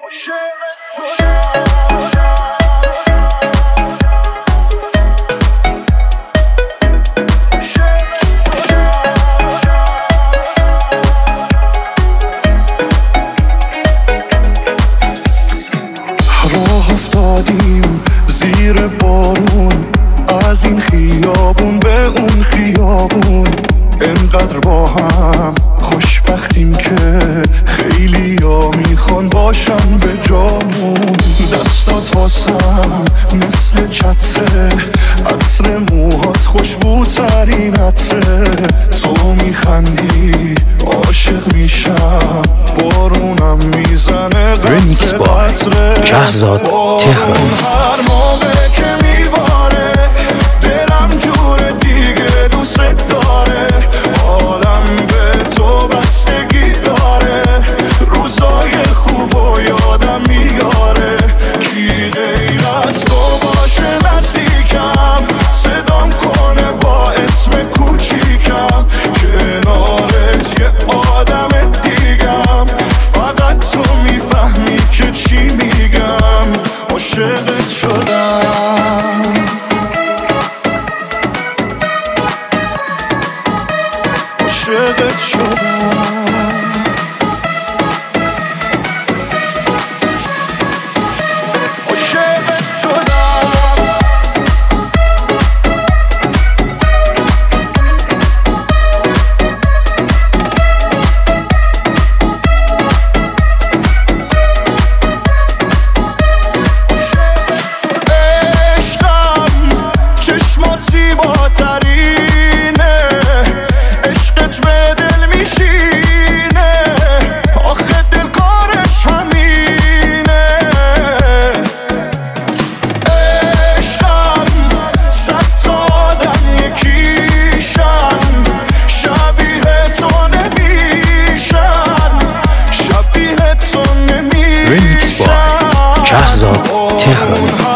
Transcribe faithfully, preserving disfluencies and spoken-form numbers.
راه افتادیم زیر بارون، از این خیابون به اون خیابون، انقدر با هم خوشبختیم که خیلی ها میخوان باشن به جامون. دستات واسم مثل چتره، عطر موهات خوشبوترین عطره، تو میخندی عاشق میشم، بارونم میزنه قطره قطره. شهرزاد تهرانی. هر موقع که میباره دلم جوره دیگه دوست داره، حالم به تو بستگی داره، روزای خوب و یادم میاره، کی غیر از تو باشه نزدیکم، صدام کنه با اسم کوچیکم، کنارت یه آدم دیگم، فقط تو میفهمی که چی میگم، عاشقت شدم. عاشقت شدم. عاشقت شدم. عشقم چشمات زیباترینه، عشقت به دل میشینه، آخه دل کارش همینه. عشقم صد تا آدم یکیشن، شبیه تو نمیشن، شبیه تو نمیشن. شهرزاد تهرانی.